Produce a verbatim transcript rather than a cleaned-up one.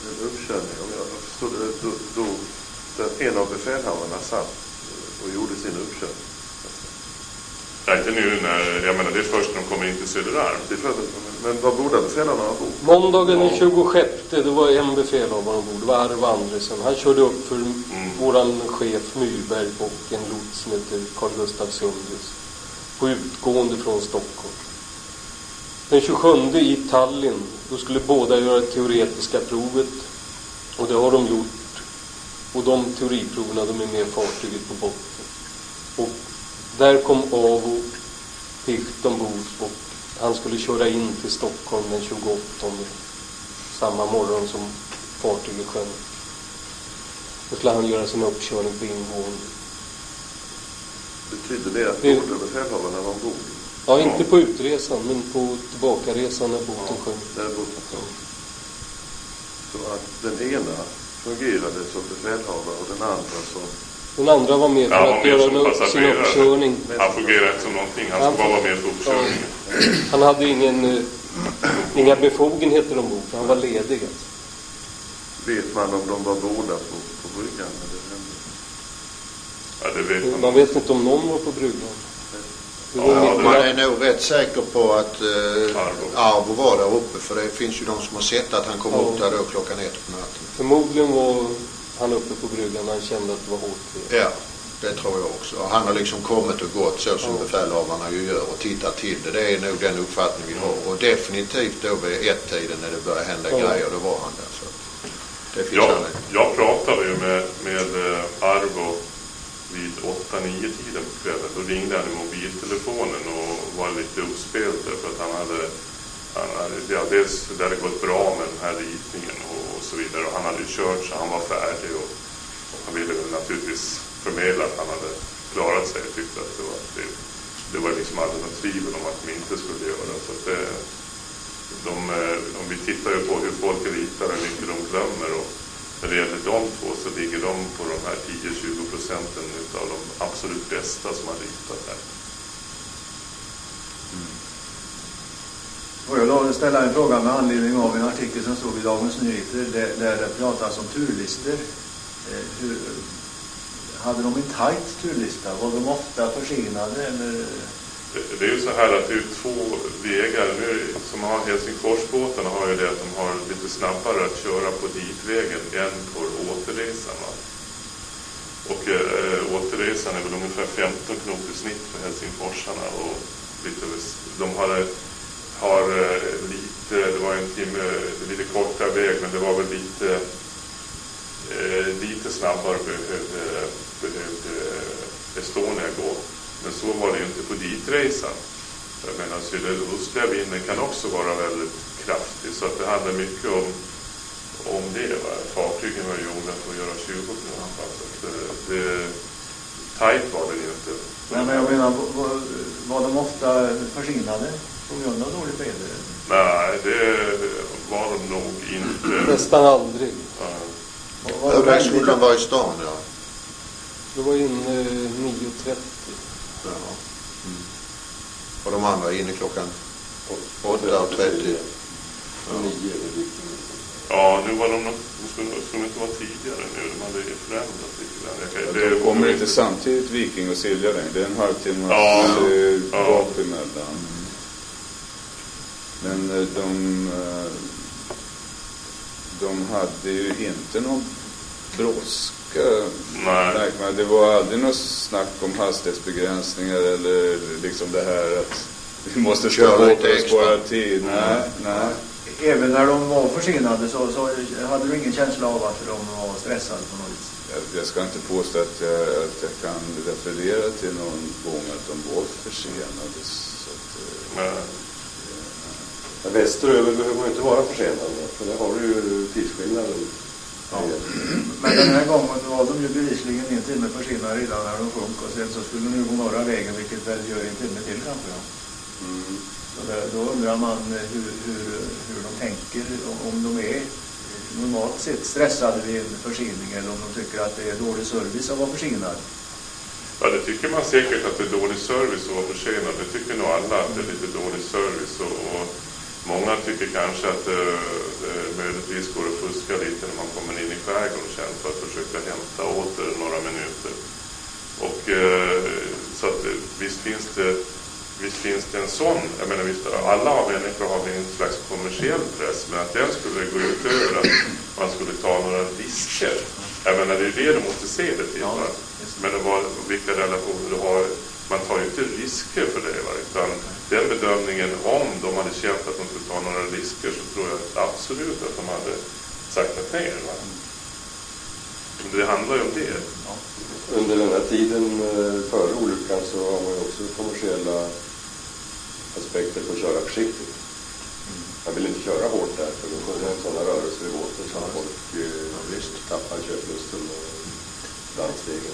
en uppkörning. Om jag förstod det, då, då, då en av befälhavarna satt och gjorde sin uppkörning. Ja, inte nu när, jag menar det är först när de kommer in till Söderarm. Det är för, men var båda befälhavarna ombord? Måndagen den tjugosjätte, det var en befälhavare ombord, det var Arv Andresen. Han körde upp för mm. våran chef Myrberg och en lots som heter Carl Gustav Sundis på utgående från Stockholm. Den tjugosjunde i Tallinn, då skulle båda göra det teoretiska provet, och det har de gjort. Och de teoriproverna, de är med fartyget på botten. Och där kom Avo Picht ombord och han skulle köra in till Stockholm den tjugoåttonde, samma morgon som fartyget sjönk. Då skulle han göra sin uppkörning på ingående. Betyder det att det... båda befälhavarna var ombord? Ja, inte på utresan, men på tillbakaresan när båten sjönk. Där båten sjönk. Så att den ena fungerade som befälhavare och den andra som... Den andra var med för ja, att göra sin uppkörning. Han fungerade inte som någonting, han, han skulle bara vara med på uppkörningen. Ja. Han hade ingen, uh, inga befogenheter ombord, för han var ledig. Alltså. Vet man om de var båda på, på bryggan? Eller? Ja, det vet man. Man vet inte om någon var på bryggan. Ja, man är nog rätt säker på att uh, Arvo var där uppe, för det finns ju de som har sett att han kom ja. upp där då klockan ett på natten. Förmodligen var han uppe på bryggan när han kände att det var hårt. Ja, det tror jag också. Han har liksom kommit och gått så som ja. befälhavarna ju gör och tittat till det. Det är nog den uppfattning vi har. Och definitivt då vid ett-tiden när det började hända ja. grejer, då var han där. Så det finns jag, jag pratade ju med, med Arvo vid åtta nio tiden på kvällen. Då ringde han i mobiltelefonen och var lite uppspelt för att han hade, han hade ja, dels det hade gått bra med den här ritningen och, och så vidare. Och han hade kört så han var färdig och, och han ville väl naturligtvis förmedla att han hade klarat sig. Jag tyckte att det var, det, det var liksom aldrig något tvivel om att de inte skulle göra. Så att det, de, om vi tittar ju på hur folk ritar och hur mycket de glömmer, och när det gäller de två så ligger de på de här tio till tjugo procenten av de absolut bästa som har ritat här. Mm. Och jag vill ställa en fråga med anledning av en artikel som stod i Dagens Nyheter där, där det pratas om turlister. Eh, hur, hade de en tajt turlista? Var de ofta försenade eller... Det, det är ju så här att det är två vägar nu som har Helsingforsbåtarna har ju det att de har lite snabbare att köra på ditvägen än på återresan. Va? Och äh, återresan är väl ungefär femton knop i snitt för Helsingforsarna, och lite, de har, har äh, lite, det var en timme, lite kortare väg, men det var väl lite äh, lite snabbare behövde, behövde Estonia gå. Men så var det ju inte på ditresan. Jag menar, sydöstliga vinden kan också vara väldigt kraftig. Så att det handlar mycket om, om det. Va? Fartygen var gjorda för att göra tjugo knop. Så att det, det, tajt var det ju inte. Nej, men jag menar, var, var de ofta försenade på grund av dåligt väder? Nej, det var de nog inte. Nästan aldrig. Ja. Hur länge skulle de vara i stan, ja? Det var inne nio trettio. Ja. Mm. Och de andra är inne klockan åtta och trettio. Ja. ja, nu var de nog, skulle, skulle inte vara tidigare nu. De hade ju förändrat lite grann. Det kommer inte samtidigt Viking och Silja längre. Det är en halvtimme ja. gap ja. emellan. Men de, de hade ju inte någon brådska. Nej. Det var aldrig något snack om hastighetsbegränsningar eller liksom det här att vi måste köra lite och spara tid. Nej, nej. Även när de var försenade så, så hade du ingen känsla av att de var stressade på något vis? Jag, jag ska inte påstå att jag, att jag kan referera till någon gång att de var försenade. Så att, nej. Ja, västeröver behöver man inte vara försenade, för det har du ju tidsskillnaden. Ja. Men den här gången var de ju bevisligen en timme försenade redan när de sjönk, och sen så skulle de nu gå norra vägen, vilket väl gör en timme till kanske. Ja. Mm. Så där, då undrar man hur, hur, hur de tänker, om de är normalt sett stressade vid en försening eller om de tycker att det är dålig service att vara försenad. Ja, det tycker man säkert att det är dålig service att vara försenad. Det tycker nog alla att det är lite dålig service. Och, och Många tycker kanske att det, det möjligtvis går att fuska lite när man kommer in i skärgården sen för att försöka hämta åter några minuter. Och eh, så att visst finns det visst finns det en sån, jag menar visst, alla människor har en slags kommersiell press, men att den skulle gå ut över att man skulle ta några risker. Jag menar det är ju det du måste se det till. Ja, men det var, vilka relationer du har, man tar ju inte risker för det, va? Utan den bedömningen, om de hade känt att de skulle ta några risker, så tror jag absolut att de hade sagt att nej, va? Men det handlar ju om det. Ja. Under den här tiden före olyckan så har man ju också kommersiella aspekter på att köra försiktigt. Man vill inte köra hårt där, för då får man sådana rörelser i båten så att folk ja, visst tappar köplusten och dansstegen.